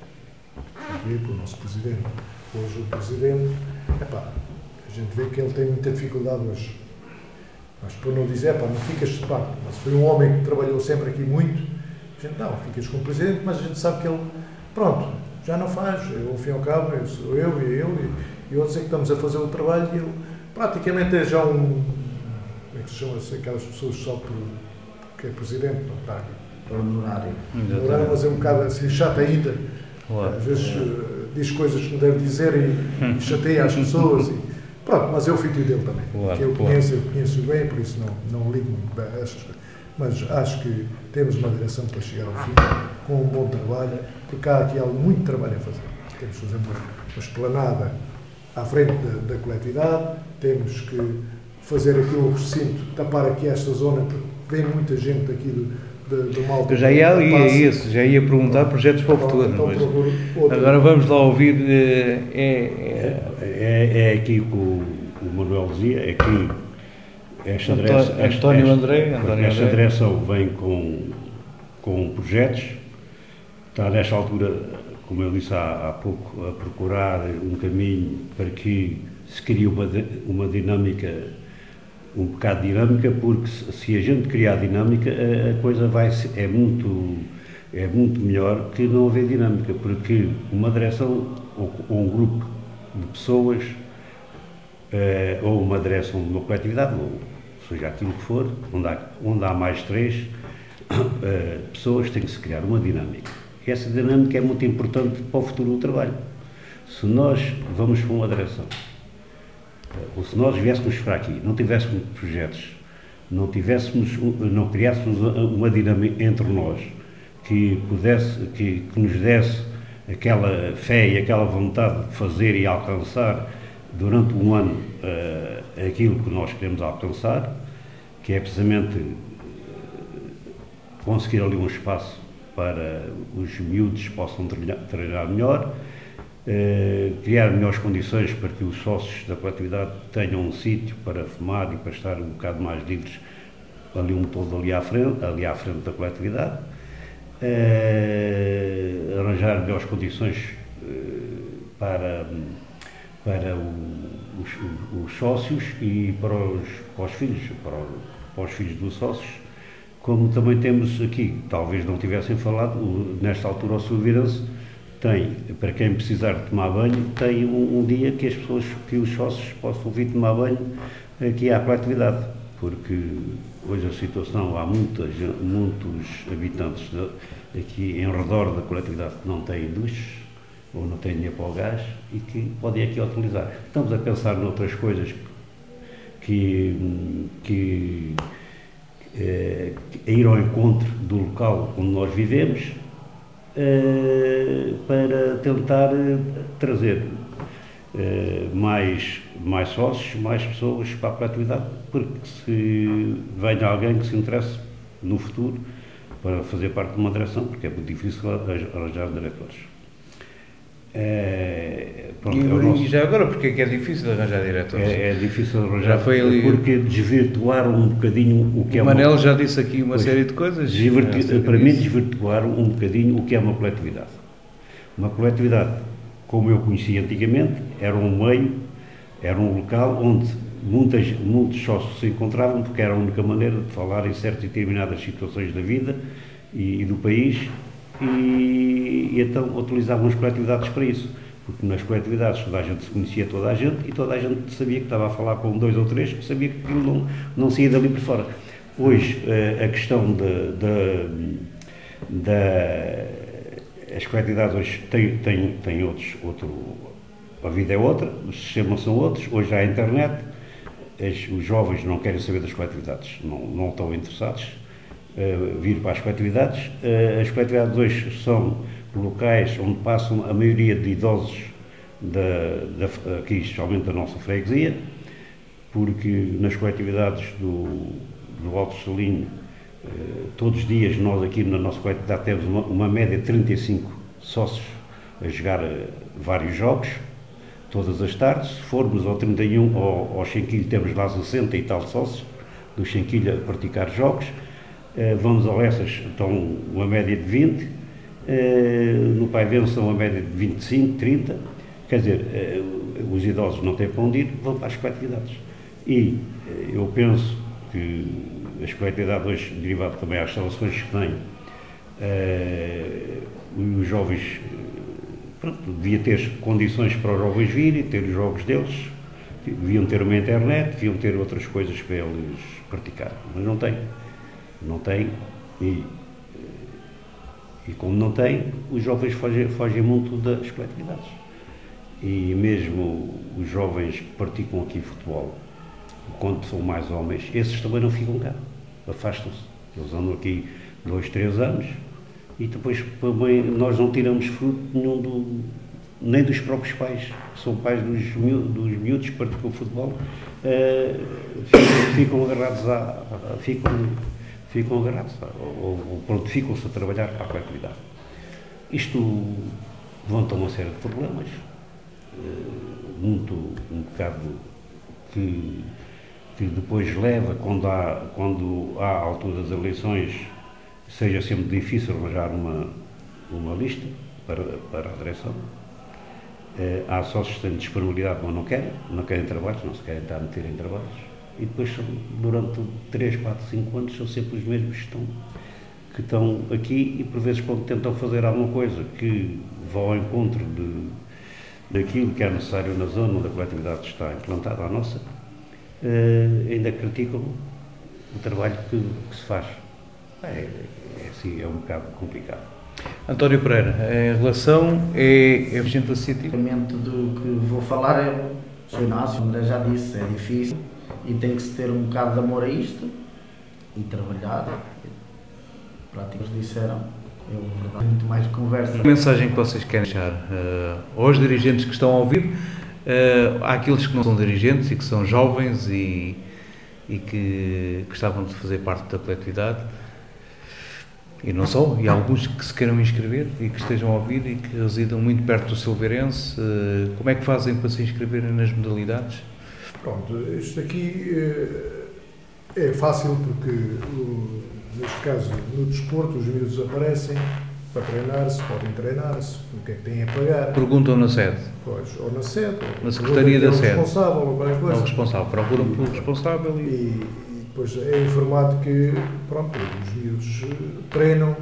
Vê para o nosso Presidente. Hoje o Presidente, epá, a gente vê que ele tem muita dificuldade hoje. Mas por não dizer, epá, não ficas de parte. Mas foi um homem que trabalhou sempre aqui muito. A gente, não, ficas com o Presidente, mas a gente sabe que ele, pronto, já não faz. Eu, ao fim e ao cabo, eu, sou eu e ele e, e outros é que estamos a fazer o trabalho e ele praticamente é já um, como é que se chama, aquelas pessoas só por, que é Presidente, não está aqui. Honorário. Honorário, mas é um bocado assim, chato ainda. Claro. Às vezes uh, diz coisas que não deve dizer e, e chateia as pessoas. E, pronto, mas é o feitio dele também. Claro, que eu claro. conheço, eu conheço bem, por isso não, não ligo muito bem a essas coisas. Mas acho que temos uma direção para chegar ao fim, com um bom trabalho, porque há aqui algo muito trabalho a fazer. Temos que fazer uma, uma esplanada à frente da, da coletividade, temos que fazer aqui o recinto, tapar aqui esta zona, porque vem muita gente aqui do De, de Eu já ia ali a isso, já ia perguntar projetos para o futuro. Então, mas agora vamos lá ouvir. É, é, é, é aqui que o, o Manuel dizia, é que esta António, direção, esta, António esta, André, António esta André. direção vem com, com projetos, está nesta altura, como eu disse há, há pouco, a procurar um caminho para que se crie uma, uma dinâmica, um bocado dinâmica, porque se a gente criar dinâmica, a, a coisa vai ser, é muito é muito melhor que não haver dinâmica, porque uma direção ou, ou um grupo de pessoas eh, ou uma direção de uma coletividade, ou seja aquilo que for, onde há, onde há mais três eh, pessoas, tem que se criar uma dinâmica. E essa dinâmica é muito importante para o futuro do trabalho. Se nós vamos para uma direção, ou se nós viéssemos para aqui, não tivéssemos projetos, não tivéssemos, não criássemos uma dinâmica entre nós que pudesse, que, que nos desse aquela fé e aquela vontade de fazer e alcançar durante um ano uh, aquilo que nós queremos alcançar, que é precisamente uh, conseguir ali um espaço para os miúdos possam treinar, treinar melhor, Uh, criar melhores condições para que os sócios da coletividade tenham um sítio para fumar e para estar um bocado mais livres ali um todo ali à frente, ali à frente da coletividade, uh, arranjar melhores condições uh, para, para o, os, os sócios e para os, para os filhos, para, o, para os filhos dos sócios, como também temos aqui, talvez não tivessem falado, o, nesta altura o Silveirense tem, para quem precisar de tomar banho, tem um, um dia que as pessoas, que os sócios possam vir tomar banho aqui à coletividade, porque hoje a situação, há muitas, muitos habitantes de, aqui em redor da coletividade que não têm duches, ou não têm dinheiro para o gás, e que podem aqui utilizar. Estamos a pensar noutras coisas que, que, é, que ir ao encontro do local onde nós vivemos, Uh, para tentar uh, trazer uh, mais, mais sócios, mais pessoas para a coletividade, porque se venha alguém que se interesse no futuro para fazer parte de uma direção, porque é muito difícil arranjar diretores. Uh, pronto, e, é o nosso... e já agora, porque é que é difícil arranjar diretores? É, é difícil arranjar, já foi ali... porque desvirtuaram um bocadinho o que o é Manel uma... já disse aqui uma pois, série de coisas. Desvirtu... Para mim desvirtuaram um bocadinho o que é uma coletividade. Uma coletividade, como eu conhecia antigamente, era um meio, era um local onde muitas, muitos sócios se encontravam, porque era a única maneira de falar em certas e determinadas situações da vida e, e do país, e, e então utilizavam as coletividades para isso, porque nas coletividades toda a gente se conhecia toda a gente e toda a gente sabia que estava a falar com dois ou três, sabia que aquilo não, não saía dali por fora. Hoje, a questão da... As coletividades hoje têm, têm, têm outros, outro... A vida é outra, os sistemas são outros, hoje há a internet, as, os jovens não querem saber das coletividades, não, não estão interessados uh, vir para as coletividades. Uh, as coletividades hoje são locais onde passam a maioria de idosos da, da, aqui, especialmente da nossa freguesia, porque nas coletividades do, do Alto Salinho, uh, todos os dias nós aqui na nossa coletividade temos uma, uma média de trinta e cinco sócios a jogar uh, vários jogos, todas as tardes. Se formos ao trinta e um, ao, ao Xenquilho, temos lá sessenta e tal sócios do Xenquilho a praticar jogos. Uh, vamos ao Lessas, estão uma média de vinte, uh, no Paivense são uma média de vinte e cinco, trinta, quer dizer, uh, os idosos não têm para onde ir, vão para as coletividades. E uh, eu penso que as coletividades hoje, derivado também às instalações que têm, uh, os jovens, pronto, devia ter condições para os jovens virem, ter os jogos deles, deviam ter uma internet, deviam ter outras coisas para eles praticar, mas não têm, não têm, e, e como não têm, os jovens fogem, fogem muito das coletividades. E mesmo os jovens que praticam aqui futebol, quando são mais homens, esses também não ficam cá, afastam-se, eles andam aqui dois, três anos, e depois também nós não tiramos fruto nenhum do, nem dos próprios pais, que são pais dos, dos miúdos que praticam futebol, uh, ficam, ficam agarrados a, a ficam, ficam agarrados a, ou, ou pronto, ficam-se a trabalhar para a coletividade. Isto levanta uma série de problemas, uh, muito, um bocado que, que depois leva, quando há, quando há a altura das eleições, seja sempre difícil arranjar uma, uma lista para, para a direção. Eh, há sócios que têm disponibilidade, mas não querem, não querem trabalhos, não se querem estar a meter em trabalhos. E depois, durante três, quatro, cinco anos, são sempre os mesmos que estão, que estão aqui e, por vezes, quando tentam fazer alguma coisa que vá ao encontro de, daquilo que é necessário na zona onde a coletividade está implantada, a nossa, eh, ainda criticam o trabalho que, que se faz. É, é, assim, é um bocado complicado. António Pereira, em relação é, é vigente da City? Basicamente do que vou falar é o seu Inácio, André já disse, é difícil e tem que se ter um bocado de amor a isto e trabalhar. Praticamente disseram, eu verdade, muito mais de conversa. A mensagem que vocês querem deixar uh, aos dirigentes que estão a ouvir, uh, há aqueles que não são dirigentes e que são jovens e, e que gostavam de fazer parte da coletividade. E não só, e há alguns que se queiram inscrever e que estejam a ouvir e que residam muito perto do Silveirense. Como é que fazem para se inscreverem nas modalidades? Pronto, isto aqui é, é fácil porque, neste caso, no desporto, os miúdos aparecem para treinar-se, podem treinar-se, o que é que têm a pagar. Perguntam na sede? Pois, ou na sede, ou na Secretaria da Sede. Responsável, ou qualquer coisa. Não, responsável, procuram pelo responsável e... e Pois é informado que, pronto, os miúdos treinam,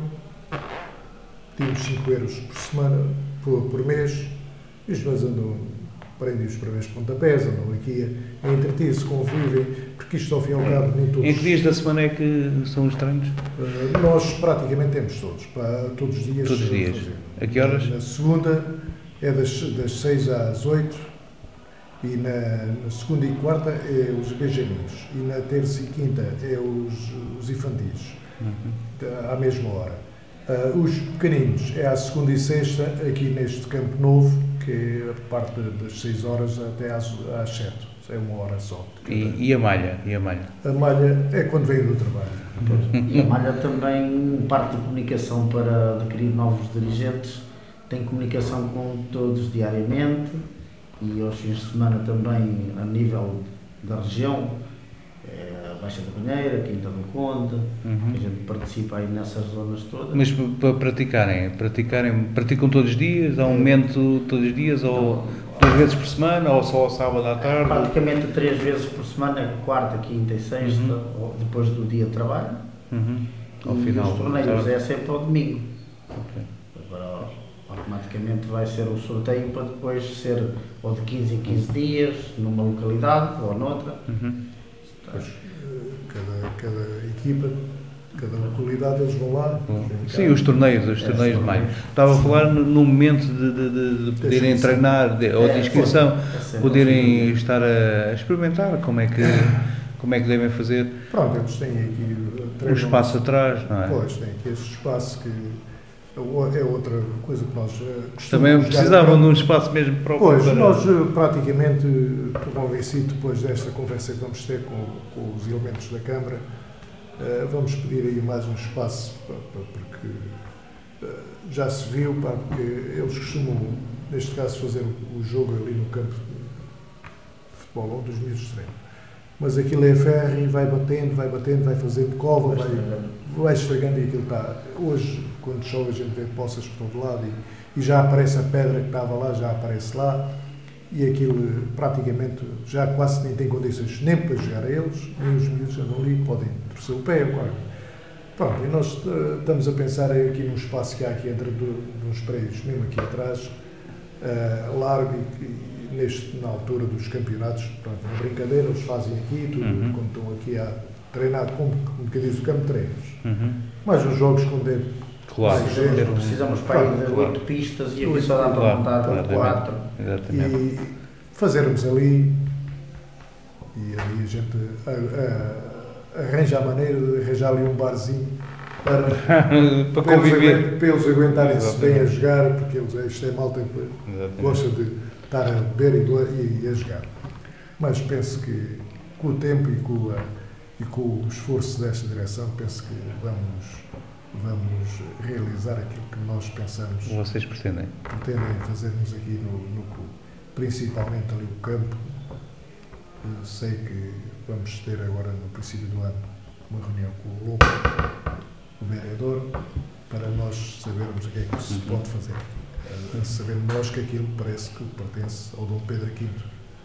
temos cinco euros por semana, por, por mês, e os meus andam, prendem os primeiros pontapés, andam aqui a entreter-se, convivem, porque isto ao fim e ao cabo nem todos... Em que dias da semana é que são os treinos? Uh, nós praticamente temos todos, para, todos os dias. Todos os dias. A que horas? Na segunda é das, das seis às oito. E na, na segunda e quarta é os benjamins, e na terça e quinta é os, os infantis, uhum. à mesma hora. Uh, os pequeninos é à segunda e sexta, aqui neste campo novo, que é a parte das seis horas até às, às sete, é uma hora só. E, e a malha? E a malha? A malha é quando vem do trabalho. E a malha também, parte de comunicação para adquirir novos dirigentes, tem comunicação com todos diariamente. E aos fins de semana também, a nível da região, é a Baixa da Banheira, Quinta do Conde, uhum. A gente participa aí nessas zonas todas. Mas para praticarem, praticarem, praticam todos os dias, há um momento todos os dias, ou duas vezes por semana, ou só ao sábado à tarde? Praticamente três vezes por semana, quarta, quinta e sexta, uhum. Depois do dia de trabalho. Uhum. Ao e final, os torneios tá. É sempre ao domingo. Okay. Agora, automaticamente vai ser o sorteio para depois ser ou de quinze em quinze dias, numa localidade ou noutra. Uhum. Pois, cada, cada equipa, cada localidade, eles vão lá. Sim, os torneios, os torneios de maio. Estava a falar no, no momento de, de, de, de poderem treinar, de, ou de inscrição, poderem estar a experimentar como é que, como é que devem fazer. Pronto, eles têm aqui um espaço atrás, não é? Pois, tem aqui esse espaço que é outra coisa que nós gostamos. Também precisavam de um espaço mesmo próprio. Pois, para... nós praticamente, estou convencido, depois desta conversa que vamos ter com, com os elementos da Câmara, uh, vamos pedir aí mais um espaço, pá, pá, porque uh, já se viu, pá, porque eles costumam, neste caso, fazer o jogo ali no campo de futebol, onde os miúdos treinam. Mas aquilo é ferro e vai batendo, vai batendo, vai fazendo cova, vai, vai estragando e aquilo está. Hoje, quando chove, a gente vê poças por todo lado e, e já aparece a pedra que estava lá, já aparece lá e aquilo praticamente já quase nem tem condições nem para jogar a eles, nem os miúdos andam ali, podem torcer o pé. Claro. Pronto, e nós uh, estamos a pensar aqui num espaço que há aqui dentro de uns prédios, mesmo aqui atrás, uh, largo e neste, na altura dos campeonatos, pronto, uma brincadeira, eles fazem aqui, tudo, uhum. quando estão aqui a treinar, como, como que diz o campo de treinos. Uhum. Mas os jogos com dentro. Claro, precisamos, precisamos para ir de oito pistas e aqui só dá para montar claro, quatro. E fazermos ali, e ali a gente a, a, arranja a maneira de arranjar ali um barzinho para, para, para, eles, para eles aguentarem-se bem a jogar, porque eles, isto é malta que gosta de estar a beber e, e a jogar. Mas penso que com o tempo e com, a, e com o esforço desta direção, penso que vamos, vamos realizar aquilo que nós pensamos. Vocês pretendem? Pretendem fazermos aqui no, no clube. Principalmente ali o campo. Eu sei que vamos ter agora no princípio do ano uma reunião com o Lobo, o vereador, para nós sabermos o que é que se pode fazer. A saber nós que aquilo parece que pertence ao Dom Pedro quinto.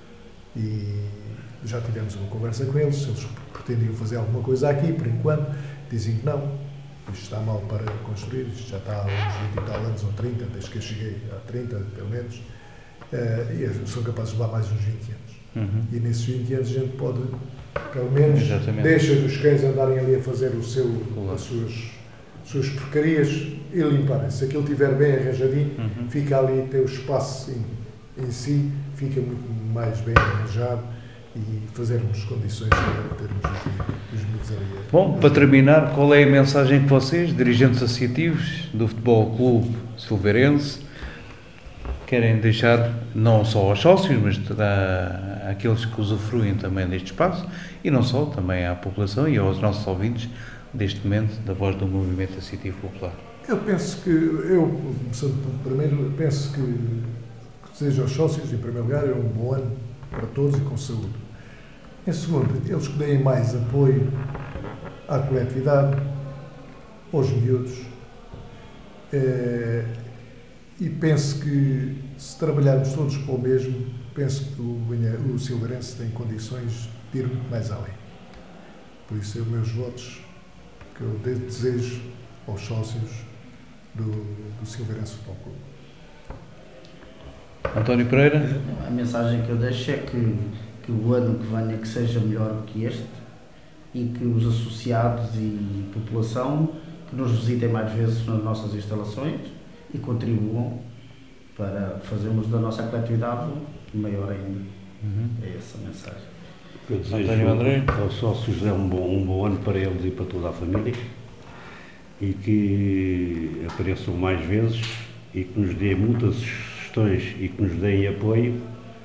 E já tivemos uma conversa com eles, se eles pretendiam fazer alguma coisa aqui, por enquanto, dizem que não, isto está mal para construir, isto já está há uns vinte e tal anos ou trinta, desde que eu cheguei, há trinta pelo menos, uh, e são capazes de levar mais uns vinte anos. Uhum. E nesses vinte anos a gente pode, pelo menos, Exatamente. deixa os cães andarem ali a fazer o seu, as suas suas porcarias e limparem. Se aquilo estiver bem arranjadinho, uhum. fica ali, tem o espaço em, em si, fica muito mais bem arranjado e fazermos condições para termos os, os miúdos ali. Bom, para terminar, qual é a mensagem que vocês, dirigentes associativos do Futebol Clube Silveirense, querem deixar não só aos sócios, mas a, àqueles que usufruem também deste espaço e não só, também à população e aos nossos ouvintes deste momento, da voz do movimento associativo popular? Eu penso que, eu, primeiro, penso que, que seja aos sócios, em primeiro lugar, é um bom ano para todos e com saúde. Em segundo, eles que deem mais apoio à coletividade, aos miúdos, é, e penso que, se trabalharmos todos para o mesmo, penso que o, o Silveirense tem condições de ir muito mais além. Por isso, os meus votos que eu desejo aos sócios do, do Silveirense Futebol Clube. António Pereira? A mensagem que eu deixo é que, que o ano que venha que seja melhor do que este e que os associados e população que nos visitem mais vezes nas nossas instalações e contribuam para fazermos da nossa coletividade maior ainda. Uhum. É essa a mensagem. Eu desejo aos sócios é um bom, um bom ano para eles e para toda a família e que apareçam mais vezes e que nos deem muitas sugestões e que nos deem apoio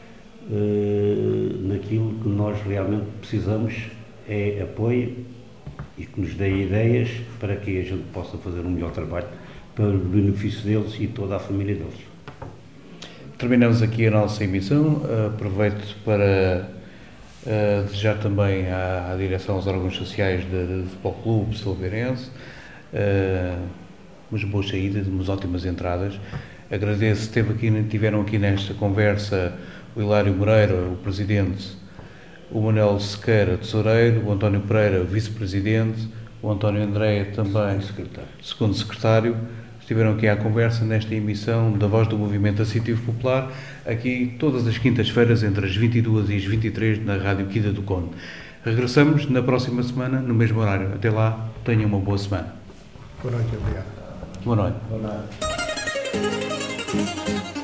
uh, naquilo que nós realmente precisamos é apoio e que nos deem ideias para que a gente possa fazer um melhor trabalho para o benefício deles e toda a família deles. Terminamos aqui a nossa emissão. Aproveito para Uh, desejar também à, à direção, aos órgãos sociais do Futebol Clube Silveirense uh, umas boas saídas, umas ótimas entradas. Agradeço, teve aqui, tiveram aqui nesta conversa o Hilário Moreira, o Presidente, o Manuel Sequeira, Tesoureiro, o António Pereira, Vice-Presidente, o António André também, secretário. Segundo Secretário. Estiveram aqui à conversa nesta emissão da Voz do Movimento Associativo Popular, aqui todas as quintas-feiras entre as vinte e duas e as vinte e três na Rádio Quinta do Conde. Regressamos na próxima semana, no mesmo horário. Até lá, tenham uma boa semana. Boa noite, obrigado. Boa noite. Boa noite.